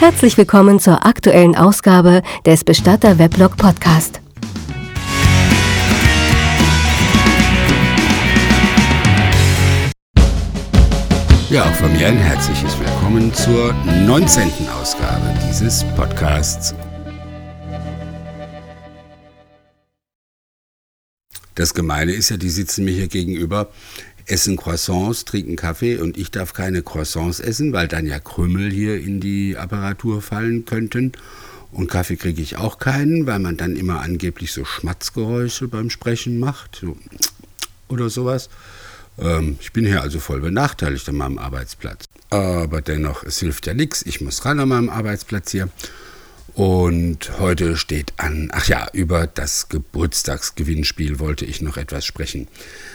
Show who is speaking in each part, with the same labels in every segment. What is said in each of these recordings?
Speaker 1: Herzlich willkommen zur aktuellen Ausgabe des Bestatter Weblog Podcast.
Speaker 2: Ja, auch von mir ein herzliches Willkommen zur 19. Ausgabe dieses Podcasts. Das Gemeine ist ja, die sitzen mir hier gegenüber, essen Croissants, trinken Kaffee und ich darf keine Croissants essen, weil dann ja Krümel hier in die Apparatur fallen könnten. Und Kaffee kriege ich auch keinen, weil man dann immer angeblich so Schmatzgeräusche beim Sprechen macht so, oder sowas. Ich bin hier also voll benachteiligt an meinem Arbeitsplatz. Aber dennoch, es hilft ja nichts. Ich muss ran an meinem Arbeitsplatz hier. Und heute steht an, über das Geburtstagsgewinnspiel wollte ich noch etwas sprechen.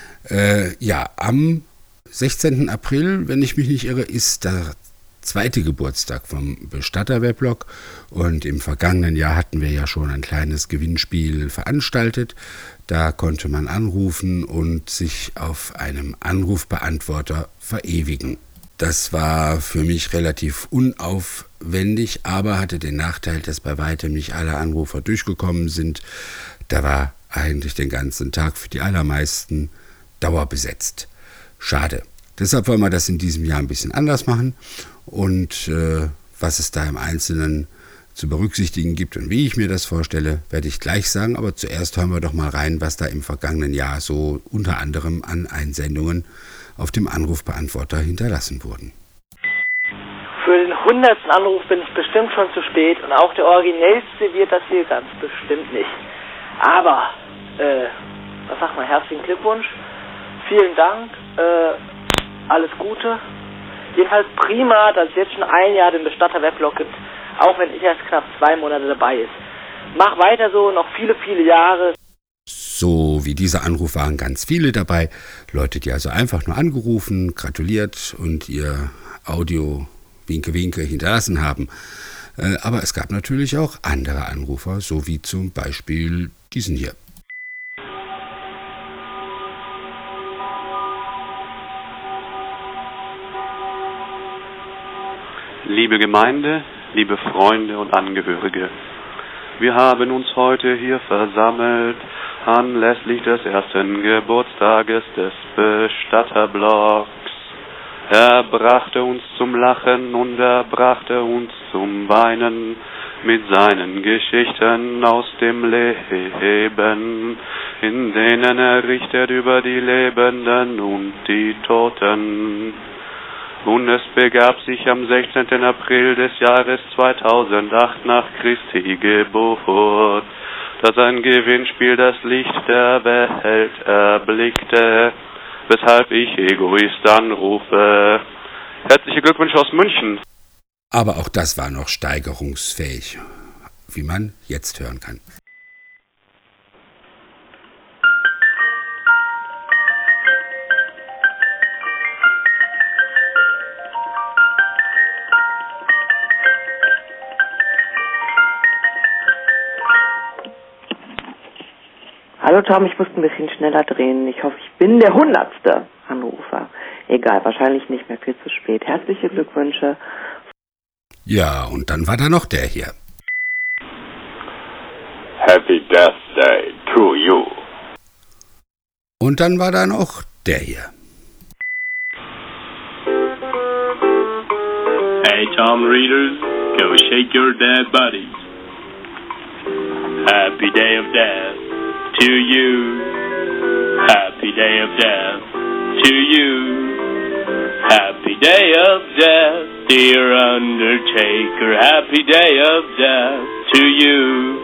Speaker 2: Am 16. April, wenn ich mich nicht irre, ist der zweite Geburtstag vom Bestatter-Weblog. Und im vergangenen Jahr hatten wir ja schon ein kleines Gewinnspiel veranstaltet. Da konnte man anrufen und sich auf einem Anrufbeantworter verewigen. Das war für mich relativ unaufwendig, aber hatte den Nachteil, dass bei weitem nicht alle Anrufer durchgekommen sind. Da war eigentlich den ganzen Tag für die allermeisten dauerbesetzt. Schade. Deshalb wollen wir das in diesem Jahr ein bisschen anders machen. Und was es da im Einzelnen zu berücksichtigen gibt und wie ich mir das vorstelle, werde ich gleich sagen. Aber zuerst hören wir doch mal rein, was da im vergangenen Jahr so unter anderem an Einsendungen auf dem Anrufbeantworter hinterlassen wurden.
Speaker 3: Für den 100. Anruf bin ich bestimmt schon zu spät und auch der originellste wird das hier ganz bestimmt nicht. Aber, herzlichen Glückwunsch, vielen Dank, alles Gute. Jedenfalls prima, dass es jetzt schon ein Jahr den Bestatter Weblog gibt, auch wenn ich erst knapp 2 Monate dabei ist. Mach weiter so, noch viele, viele Jahre.
Speaker 2: So wie dieser Anruf waren ganz viele dabei, Leute, die also einfach nur angerufen, gratuliert und ihr Audio Winke hinterlassen haben. Aber es gab natürlich auch andere Anrufer, so wie zum Beispiel diesen hier.
Speaker 4: Liebe Gemeinde, liebe Freunde und Angehörige, wir haben uns heute hier versammelt anlässlich des ersten Geburtstages des Bestatterblogs. Er brachte uns zum Lachen und er brachte uns zum Weinen mit seinen Geschichten aus dem Leben, in denen er richtet über die Lebenden und die Toten. Und es begab sich am 16. April des Jahres 2008 nach Christi Geburt, dass ein Gewinnspiel das Licht der Welt erblickte, weshalb ich Egoist anrufe. Herzliche Glückwünsche aus München.
Speaker 2: Aber auch das war noch steigerungsfähig, wie man jetzt hören kann.
Speaker 3: Hallo Tom, ich muss ein bisschen schneller drehen. Ich hoffe, ich bin der 100. Anrufer. Egal, wahrscheinlich nicht mehr viel zu spät. Herzliche Glückwünsche.
Speaker 2: Ja, und dann war da noch der hier.
Speaker 5: Happy Death Day to you.
Speaker 2: Und dann war da noch der hier.
Speaker 5: Hey Tom Readers, go shake your dead buddies. Happy Day of Death to you. Happy Day of Death to you. Happy Day of Death, dear Undertaker. Happy Day of Death to you.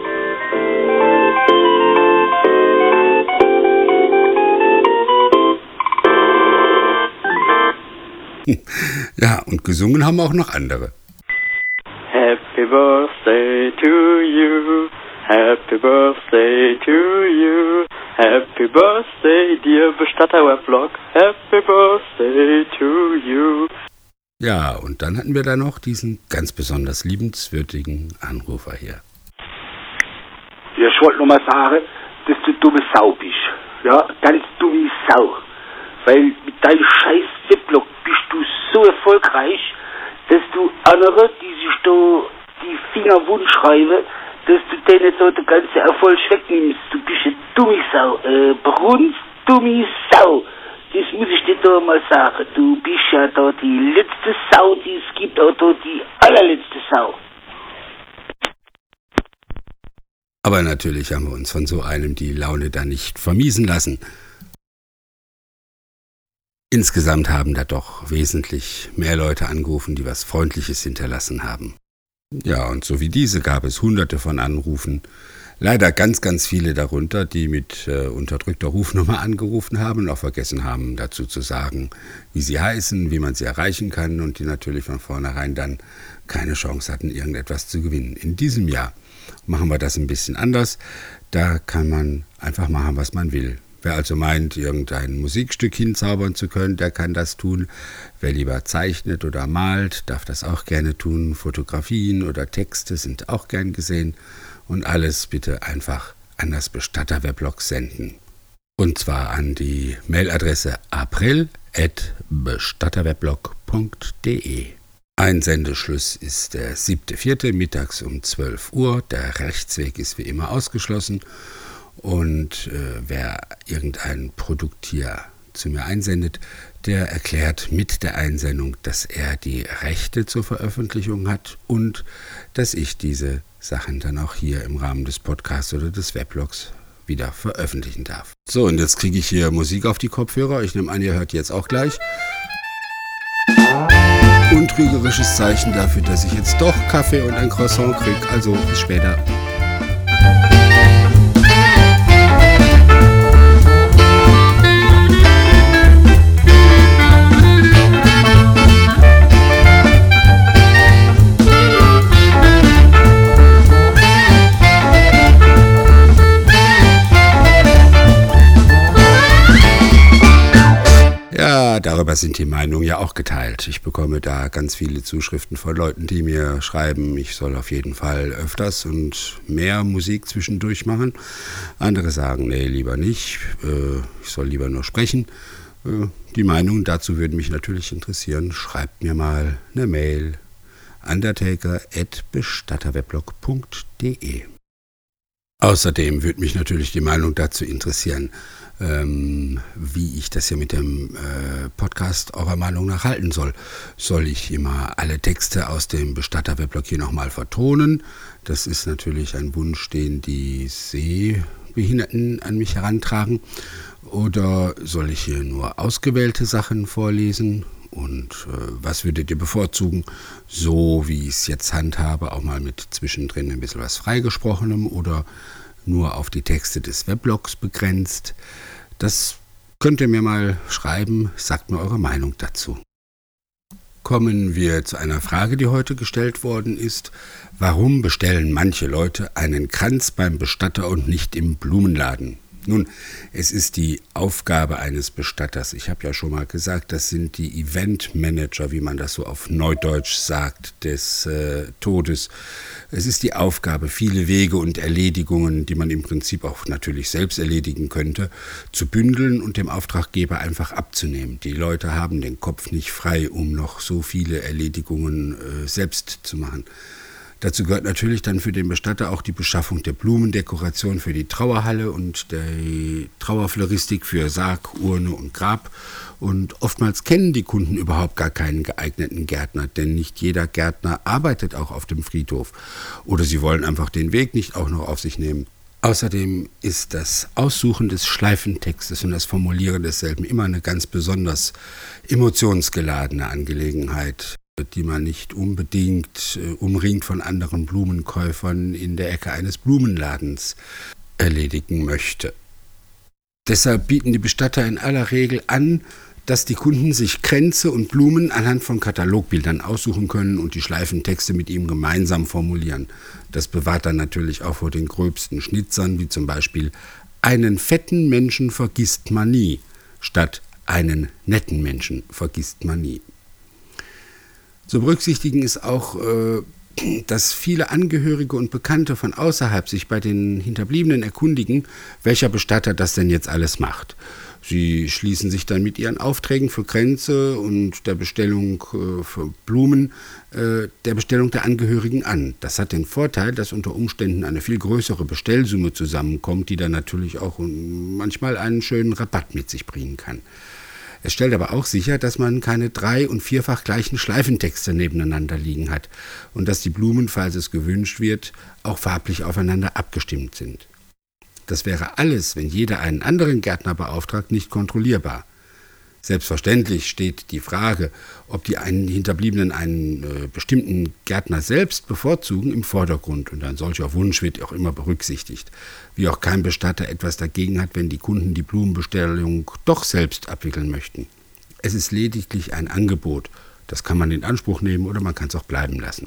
Speaker 2: Ja, und gesungen haben auch noch andere.
Speaker 3: Happy Birthday to you. Happy Birthday to you. Happy Birthday, dear Bestatter Weblog. Happy Birthday to you.
Speaker 2: Ja, und dann hatten wir da noch diesen ganz besonders liebenswürdigen Anrufer hier.
Speaker 6: Ja, ich wollte nur mal sagen, dass du dumme Sau bist. Ja, ganz dumme Sau. Weil mit deinem scheiß Weblog bist du so erfolgreich, dass du andere, die sich da die Finger wund schreiben, dass du denen da den ganzen Erfolg wegnimmst. Du bist eine dumme Sau, Brunst, dumme Sau. Das muss ich dir da mal sagen. Du bist ja da die letzte Sau, die es gibt, auch da die allerletzte Sau.
Speaker 2: Aber natürlich haben wir uns von so einem die Laune da nicht vermiesen lassen. Insgesamt haben da doch wesentlich mehr Leute angerufen, die was Freundliches hinterlassen haben. Ja, und so wie diese gab es hunderte von Anrufen. Leider ganz, ganz viele darunter, die mit unterdrückter Rufnummer angerufen haben und auch vergessen haben, dazu zu sagen, wie sie heißen, wie man sie erreichen kann und die natürlich von vornherein dann keine Chance hatten, irgendetwas zu gewinnen. In diesem Jahr machen wir das ein bisschen anders. Da kann man einfach machen, was man will. Wer also meint, irgendein Musikstück hinzaubern zu können, der kann das tun. Wer lieber zeichnet oder malt, darf das auch gerne tun. Fotografien oder Texte sind auch gern gesehen. Und alles bitte einfach an das Bestatter-Weblog senden. Und zwar an die Mailadresse april@bestatterweblog.de. Einsendeschluss ist der 7.4. mittags um 12 Uhr. Der Rechtsweg ist wie immer ausgeschlossen. Und wer irgendein Produkt hier zu mir einsendet, der erklärt mit der Einsendung, dass er die Rechte zur Veröffentlichung hat und dass ich diese Sachen dann auch hier im Rahmen des Podcasts oder des Weblogs wieder veröffentlichen darf. So, und jetzt kriege ich hier Musik auf die Kopfhörer. Ich nehme an, ihr hört jetzt auch gleich. Untrügerisches Zeichen dafür, dass ich jetzt doch Kaffee und ein Croissant kriege. Also bis später. Ja, darüber sind die Meinungen ja auch geteilt. Ich bekomme da ganz viele Zuschriften von Leuten, die mir schreiben, ich soll auf jeden Fall öfters und mehr Musik zwischendurch machen. Andere sagen, nee, lieber nicht, ich soll lieber nur sprechen. Die Meinungen dazu würden mich natürlich interessieren. Schreibt mir mal eine Mail, undertaker@bestatterweblog.de. Außerdem würde mich natürlich die Meinung dazu interessieren, wie ich das hier mit dem Podcast eurer Meinung nach halten soll. Soll ich immer alle Texte aus dem Bestatter-Weblog hier nochmal vertonen? Das ist natürlich ein Wunsch, den die Sehbehinderten an mich herantragen. Oder soll ich hier nur ausgewählte Sachen vorlesen? Und was würdet ihr bevorzugen? So wie ich es jetzt handhabe, auch mal mit zwischendrin ein bisschen was Freigesprochenem oder nur auf die Texte des Weblogs begrenzt? Das könnt ihr mir mal schreiben, sagt mir eure Meinung dazu. Kommen wir zu einer Frage, die heute gestellt worden ist. Warum bestellen manche Leute einen Kranz beim Bestatter und nicht im Blumenladen? Nun, es ist die Aufgabe eines Bestatters. Ich habe ja schon mal gesagt, das sind die Eventmanager, wie man das so auf Neudeutsch sagt, des Todes. Es ist die Aufgabe, viele Wege und Erledigungen, die man im Prinzip auch natürlich selbst erledigen könnte, zu bündeln und dem Auftraggeber einfach abzunehmen. Die Leute haben den Kopf nicht frei, um noch so viele Erledigungen selbst zu machen. Dazu gehört natürlich dann für den Bestatter auch die Beschaffung der Blumendekoration für die Trauerhalle und die Trauerfloristik für Sarg, Urne und Grab. Und oftmals kennen die Kunden überhaupt gar keinen geeigneten Gärtner, denn nicht jeder Gärtner arbeitet auch auf dem Friedhof. Oder sie wollen einfach den Weg nicht auch noch auf sich nehmen. Außerdem ist das Aussuchen des Schleifentextes und das Formulieren desselben immer eine ganz besonders emotionsgeladene Angelegenheit, die man nicht unbedingt umringt von anderen Blumenkäufern in der Ecke eines Blumenladens erledigen möchte. Deshalb bieten die Bestatter in aller Regel an, dass die Kunden sich Kränze und Blumen anhand von Katalogbildern aussuchen können und die Schleifentexte mit ihm gemeinsam formulieren. Das bewahrt dann natürlich auch vor den gröbsten Schnitzern, wie zum Beispiel einen fetten Menschen vergisst man nie, statt einen netten Menschen vergisst man nie. Zu berücksichtigen ist auch, dass viele Angehörige und Bekannte von außerhalb sich bei den Hinterbliebenen erkundigen, welcher Bestatter das denn jetzt alles macht. Sie schließen sich dann mit ihren Aufträgen für Kränze und der Bestellung für Blumen der Bestellung der Angehörigen an. Das hat den Vorteil, dass unter Umständen eine viel größere Bestellsumme zusammenkommt, die dann natürlich auch manchmal einen schönen Rabatt mit sich bringen kann. Es stellt aber auch sicher, dass man keine 3- und 4-fach gleichen Schleifentexte nebeneinander liegen hat und dass die Blumen, falls es gewünscht wird, auch farblich aufeinander abgestimmt sind. Das wäre alles, wenn jeder einen anderen Gärtner beauftragt, nicht kontrollierbar. Selbstverständlich steht die Frage, ob die Hinterbliebenen einen bestimmten Gärtner selbst bevorzugen, im Vordergrund und ein solcher Wunsch wird auch immer berücksichtigt. Wie auch kein Bestatter etwas dagegen hat, wenn die Kunden die Blumenbestellung doch selbst abwickeln möchten. Es ist lediglich ein Angebot. Das kann man in Anspruch nehmen oder man kann es auch bleiben lassen.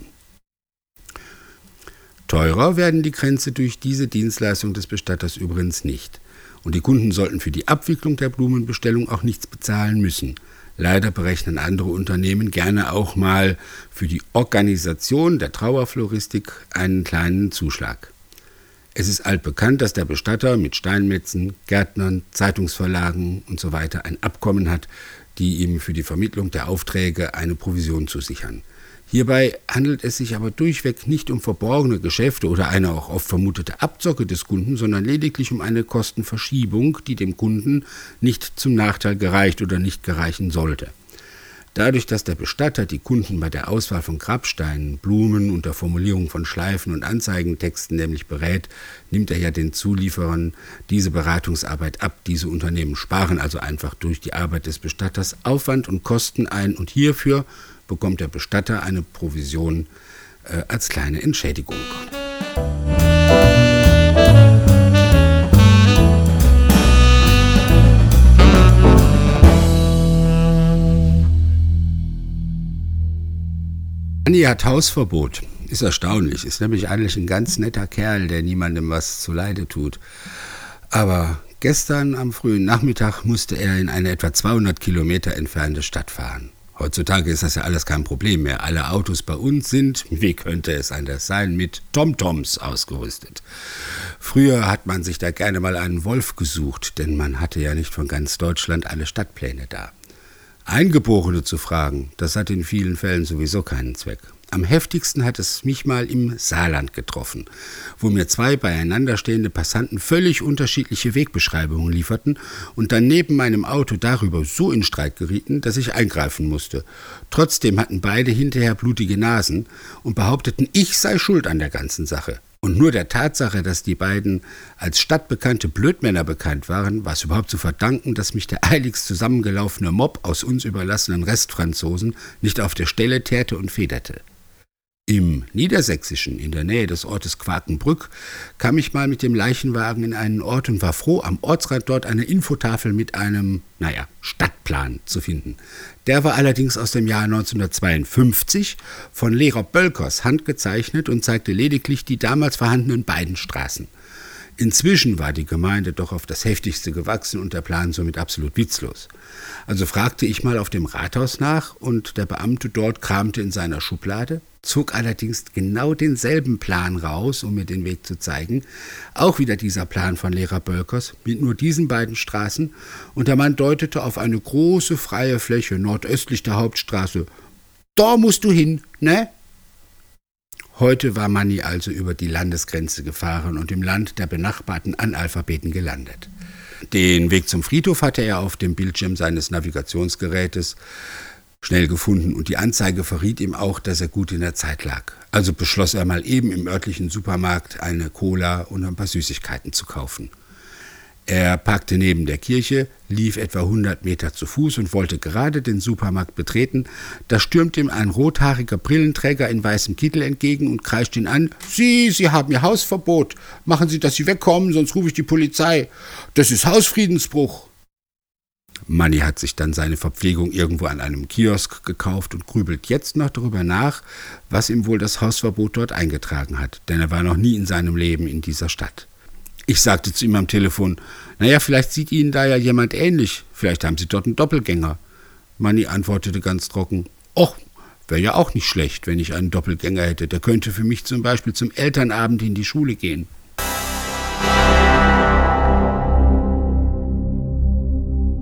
Speaker 2: Teurer werden die Kränze durch diese Dienstleistung des Bestatters übrigens nicht. Und die Kunden sollten für die Abwicklung der Blumenbestellung auch nichts bezahlen müssen. Leider berechnen andere Unternehmen gerne auch mal für die Organisation der Trauerfloristik einen kleinen Zuschlag. Es ist altbekannt, dass der Bestatter mit Steinmetzen, Gärtnern, Zeitungsverlagen usw. ein Abkommen hat, die ihm für die Vermittlung der Aufträge eine Provision zusichern. Hierbei handelt es sich aber durchweg nicht um verborgene Geschäfte oder eine auch oft vermutete Abzocke des Kunden, sondern lediglich um eine Kostenverschiebung, die dem Kunden nicht zum Nachteil gereicht oder nicht gereichen sollte. Dadurch, dass der Bestatter die Kunden bei der Auswahl von Grabsteinen, Blumen und der Formulierung von Schleifen und Anzeigentexten nämlich berät, nimmt er ja den Zulieferern diese Beratungsarbeit ab. Diese Unternehmen sparen also einfach durch die Arbeit des Bestatters Aufwand und Kosten ein und hierfür bekommt der Bestatter eine Provision als kleine Entschädigung. Manni hat Hausverbot. Ist erstaunlich. Ist nämlich eigentlich ein ganz netter Kerl, der niemandem was zuleide tut. Aber gestern am frühen Nachmittag musste er in eine etwa 200 Kilometer entfernte Stadt fahren. Heutzutage ist das ja alles kein Problem mehr. Alle Autos bei uns sind, wie könnte es anders sein, mit TomToms ausgerüstet. Früher hat man sich da gerne mal einen Wolf gesucht, denn man hatte ja nicht von ganz Deutschland alle Stadtpläne da. Eingeborene zu fragen, das hat in vielen Fällen sowieso keinen Zweck. Am heftigsten hat es mich mal im Saarland getroffen, wo mir 2 beieinander stehende Passanten völlig unterschiedliche Wegbeschreibungen lieferten und dann neben meinem Auto darüber so in Streit gerieten, dass ich eingreifen musste. Trotzdem hatten beide hinterher blutige Nasen und behaupteten, ich sei schuld an der ganzen Sache. Und nur der Tatsache, dass die beiden als stadtbekannte Blödmänner bekannt waren, war es überhaupt zu verdanken, dass mich der eiligst zusammengelaufene Mob aus uns überlassenen Restfranzosen nicht auf der Stelle teerte und federte. Im Niedersächsischen, in der Nähe des Ortes Quakenbrück, kam ich mal mit dem Leichenwagen in einen Ort und war froh, am Ortsrand dort eine Infotafel mit einem, Stadtplan zu finden. Der war allerdings aus dem Jahr 1952 von Lehrer Bölkers handgezeichnet und zeigte lediglich die damals vorhandenen beiden Straßen. Inzwischen war die Gemeinde doch auf das Heftigste gewachsen und der Plan somit absolut witzlos. Also fragte ich mal auf dem Rathaus nach und der Beamte dort kramte in seiner Schublade, zog allerdings genau denselben Plan raus, um mir den Weg zu zeigen. Auch wieder dieser Plan von Lehrer Bölkers mit nur diesen beiden Straßen und der Mann deutete auf eine große freie Fläche nordöstlich der Hauptstraße. Da musst du hin, ne? Heute war Manni also über die Landesgrenze gefahren und im Land der benachbarten Analphabeten gelandet. Den Weg zum Friedhof hatte er auf dem Bildschirm seines Navigationsgerätes schnell gefunden und die Anzeige verriet ihm auch, dass er gut in der Zeit lag. Also beschloss er mal eben im örtlichen Supermarkt eine Cola und ein paar Süßigkeiten zu kaufen. Er parkte neben der Kirche, lief etwa 100 Meter zu Fuß und wollte gerade den Supermarkt betreten. Da stürmte ihm ein rothaariger Brillenträger in weißem Kittel entgegen und kreischte ihn an. Sie haben Ihr Hausverbot. Machen Sie, dass Sie wegkommen, sonst rufe ich die Polizei. Das ist Hausfriedensbruch. Manni hat sich dann seine Verpflegung irgendwo an einem Kiosk gekauft und grübelt jetzt noch darüber nach, was ihm wohl das Hausverbot dort eingetragen hat, denn er war noch nie in seinem Leben in dieser Stadt. Ich sagte zu ihm am Telefon, vielleicht sieht Ihnen da ja jemand ähnlich, vielleicht haben Sie dort einen Doppelgänger. Manni antwortete ganz trocken, wäre ja auch nicht schlecht, wenn ich einen Doppelgänger hätte, der könnte für mich zum Beispiel zum Elternabend in die Schule gehen.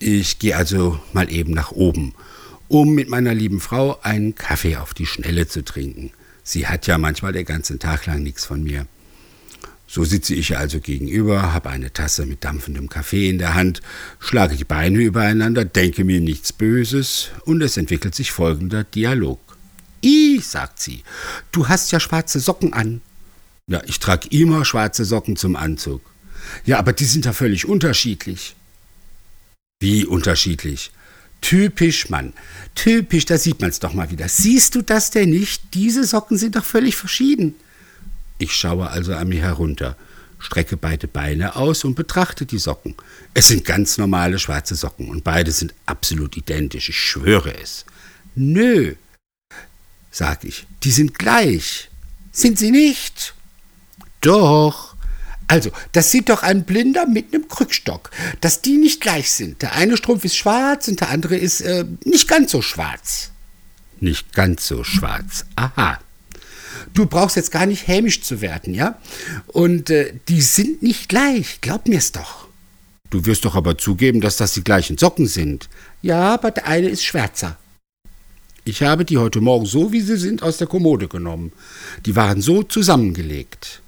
Speaker 2: Ich gehe also mal eben nach oben, um mit meiner lieben Frau einen Kaffee auf die Schnelle zu trinken. Sie hat ja manchmal den ganzen Tag lang nichts von mir. So sitze ich also gegenüber, habe eine Tasse mit dampfendem Kaffee in der Hand, schlage die Beine übereinander, denke mir nichts Böses und es entwickelt sich folgender Dialog. Sagt sie, du hast ja schwarze Socken an. Ja, ich trage immer schwarze Socken zum Anzug. Ja, aber die sind ja völlig unterschiedlich. Wie unterschiedlich? Typisch, Mann. Typisch, da sieht man es doch mal wieder. Siehst du das denn nicht? Diese Socken sind doch völlig verschieden. Ich schaue also an mir herunter, strecke beide Beine aus und betrachte die Socken. Es sind ganz normale schwarze Socken und beide sind absolut identisch, ich schwöre es. Nö, sag ich, die sind gleich. Sind sie nicht? Doch. Also, das sieht doch ein Blinder mit einem Krückstock, dass die nicht gleich sind. Der eine Strumpf ist schwarz und der andere ist nicht ganz so schwarz. Nicht ganz so schwarz, aha. Du brauchst jetzt gar nicht hämisch zu werden, ja? Und die sind nicht gleich, glaub mir's doch. Du wirst doch aber zugeben, dass das die gleichen Socken sind. Ja, aber der eine ist schwärzer. Ich habe die heute Morgen so, wie sie sind, aus der Kommode genommen. Die waren so zusammengelegt.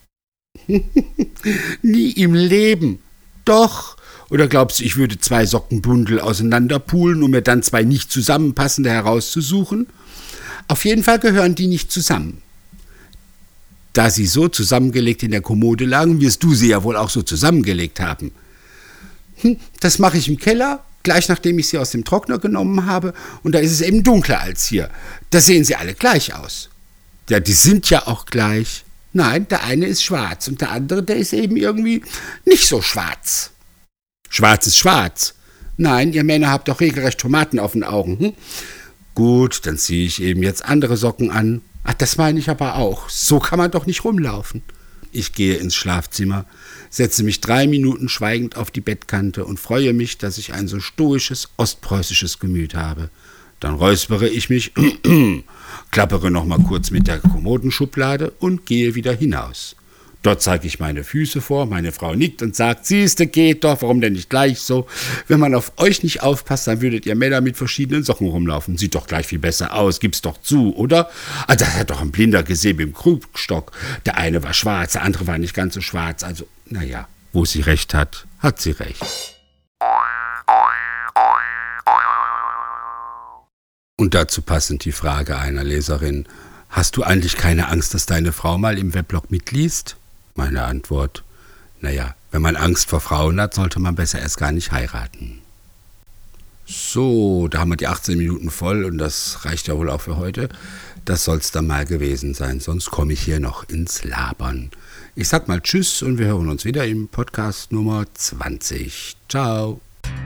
Speaker 2: Nie im Leben. Doch. Oder glaubst du, ich würde 2 Sockenbündel auseinanderpulen, um mir dann 2 nicht zusammenpassende herauszusuchen? Auf jeden Fall gehören die nicht zusammen. Da sie so zusammengelegt in der Kommode lagen, wirst du sie ja wohl auch so zusammengelegt haben. Das mache ich im Keller, gleich nachdem ich sie aus dem Trockner genommen habe, und da ist es eben dunkler als hier. Da sehen sie alle gleich aus. Ja, die sind ja auch gleich. Nein, der eine ist schwarz und der andere, der ist eben irgendwie nicht so schwarz. Schwarz ist schwarz. Nein, ihr Männer habt doch regelrecht Tomaten auf den Augen. Gut, dann ziehe ich eben jetzt andere Socken an. Ach, das meine ich aber auch. So kann man doch nicht rumlaufen. Ich gehe ins Schlafzimmer, setze mich 3 Minuten schweigend auf die Bettkante und freue mich, dass ich ein so stoisches, ostpreußisches Gemüt habe. Dann räuspere ich mich, klappere noch mal kurz mit der Kommodenschublade und gehe wieder hinaus. Dort zeige ich meine Füße vor, meine Frau nickt und sagt, siehste, geht doch, warum denn nicht gleich so? Wenn man auf euch nicht aufpasst, dann würdet ihr Männer mit verschiedenen Socken rumlaufen. Sieht doch gleich viel besser aus, gib's doch zu, oder? Ah, das hat doch ein Blinder gesehen mit dem Krugstock. Der eine war schwarz, der andere war nicht ganz so schwarz. Also, naja, wo sie recht hat, hat sie recht. Und dazu passend die Frage einer Leserin, hast du eigentlich keine Angst, dass deine Frau mal im Weblog mitliest? Meine Antwort, naja, wenn man Angst vor Frauen hat, sollte man besser erst gar nicht heiraten. So, da haben wir die 18 Minuten voll und das reicht ja wohl auch für heute. Das soll's dann mal gewesen sein, sonst komme ich hier noch ins Labern. Ich sag mal Tschüss und wir hören uns wieder im Podcast Nummer 20. Ciao.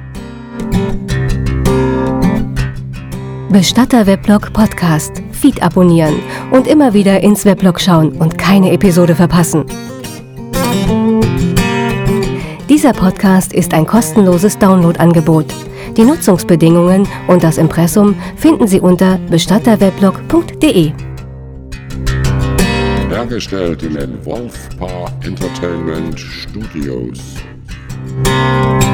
Speaker 1: Bestatter-Weblog Podcast. Feed abonnieren und immer wieder ins Weblog schauen und keine Episode verpassen. Dieser Podcast ist ein kostenloses Downloadangebot. Die Nutzungsbedingungen und das Impressum finden Sie unter bestatterweblog.de.
Speaker 7: Hergestellt in den Wolfpaar Entertainment Studios.